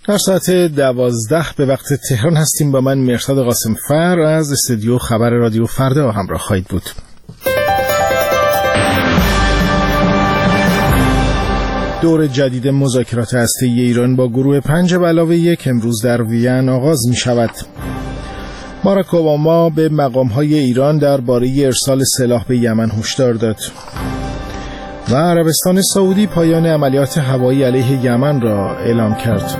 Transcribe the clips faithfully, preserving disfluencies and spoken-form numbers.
در ساعت دوازده به وقت تهران هستیم. با من مرشد قاسمفر از استودیو خبر رادیو فردا همراه خواهید بود. دور جدید مذاکرات هسته‌ای ایران با گروه پنج به علاوه یک امروز در وین آغاز می شود. باراک اوباما به مقام‌های ایران درباره ارسال سلاح به یمن هشدار داد. و عربستان سعودی پایان عملیات هوایی علیه یمن را اعلام کرد.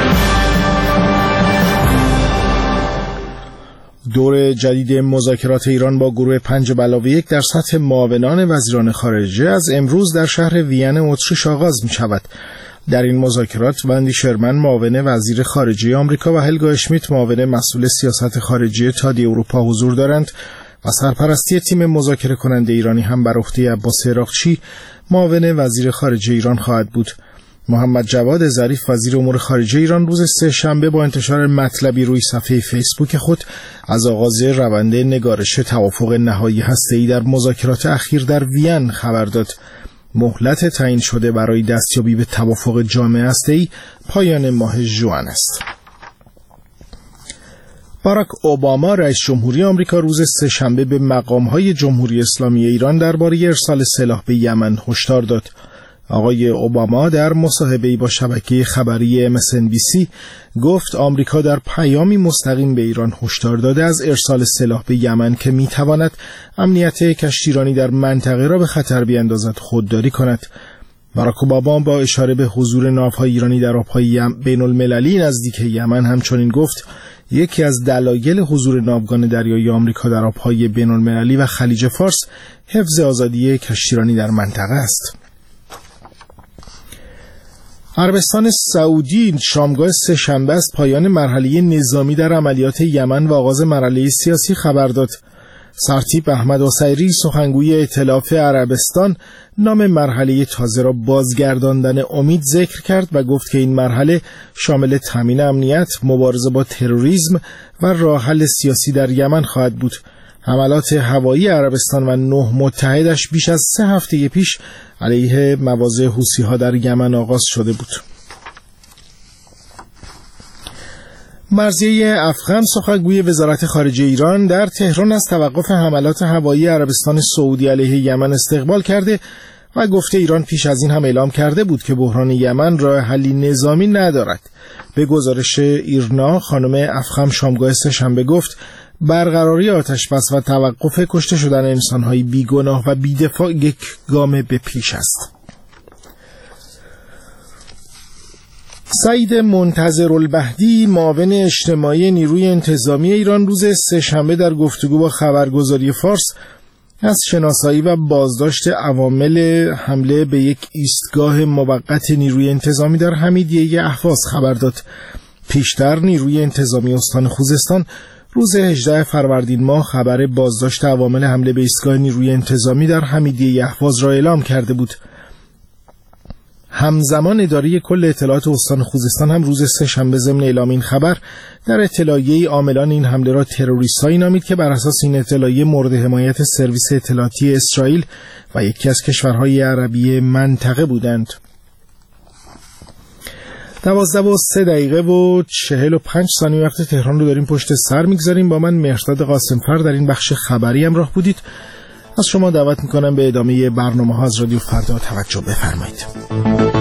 دور جدید مذاکرات ایران با گروه پنج به علاوه یک در سطح معاونان وزیران خارجه از امروز در شهر وین اتریش آغاز می شود. در این مذاکرات وندی شرمن معاون وزیر خارجه آمریکا و هلگا اشمیت معاون مسئول سیاست خارجی اتحادیه اروپا حضور دارند و سرپرستی تیم مذاکره کننده ایرانی هم بر عهده عباس عراقچی معاون وزیر خارجه ایران خواهد بود. محمد جواد ظریف وزیر امور خارجه ایران روز سه شنبه با انتشار مطلبی روی صفحه فیسبوک خود از آغاز روند نگارش توافق نهایی هسته‌ای در مذاکرات اخیر در وین خبر داد. مهلت تعیین شده برای دستیابی به توافق جامع هسته‌ای پایان ماه ژوئن است. باراک اوباما رئیس جمهوری آمریکا روز سه شنبه به مقام‌های جمهوری اسلامی ایران درباره ارسال سلاح به یمن هشدار داد. آقای اوباما در مصاحبه‌ای با شبکه خبری ام اس ان بی سی گفت آمریکا در پیامی مستقیم به ایران هشدار داده از ارسال سلاح به یمن که می‌تواند امنیت کشتیرانی در منطقه را به خطر بیاندازد خودداری کند. باراک اوباما با اشاره به حضور ناوهای ایرانی در آب‌های بین‌المللی نزدیک یمن همچنین گفت یکی از دلایل حضور ناوگان دریایی آمریکا در آب‌های بین‌المللی و خلیج فارس حفظ آزادی کشتیرانی در منطقه است. عربستان سعودی شامگاه سه شنبه از پایان مرحله نظامی در عملیات یمن و آغاز مرحله سیاسی خبر داد. سرتیپ احمد عسیری سخنگوی ائتلاف عربستان نام مرحله تازه را بازگرداندن امید ذکر کرد و گفت که این مرحله شامل تامین امنیت، مبارزه با تروریسم و راه حل سیاسی در یمن خواهد بود. حملات هوایی عربستان و نه متحدش بیش از سه هفته پیش علیه مواضع حوثی‌ها در یمن آغاز شده بود. مرضیه افخم سخنگوی وزارت خارجه ایران در تهران از توقف حملات هوایی عربستان سعودی علیه یمن استقبال کرده و گفته ایران پیش از این هم اعلام کرده بود که بحران یمن راه حلی نظامی ندارد. به گزارش ایرنا خانم افخم شامگاه سه شنبه گفت برقراری آتش‌بس و توقف کشته شدن انسان‌های بیگناه و بی‌دفاع یک گام به پیش است. سعید منتظرالبهدی معاون اجتماعی نیروی انتظامی ایران روز سه شنبه در گفتگو با خبرگزاری فارس از شناسایی و بازداشت عوامل حمله به یک ایستگاه موقت نیروی انتظامی در حمیدیه اهواز خبر داد. پیشتر نیروی انتظامی استان خوزستان روز هجدهم فروردین ماه خبر بازداشت عوامل حمله به ایستگاه نیروی انتظامی در حمیدیه اهواز را اعلام کرده بود. همزمان اداره کل اطلاعات استان خوزستان هم روز سه شنبه ضمن اعلام این خبر در اطلاعیه عاملان این حمله را تروریست‌هایی نامید که بر اساس این اطلاعیه مورد حمایت سرویس اطلاعاتی اسرائیل و یکی از کشورهای عربی منطقه بودند. دوازده و سه دقیقه و چهل و پنج ثانیه وقت تهران رو داریم پشت سر میگذاریم. با من مرشد قاسمفر در این بخش خبری همراه بودید. از شما دعوت میکنم به ادامه برنامه ها از رادیو فردا توجه بفرمایید.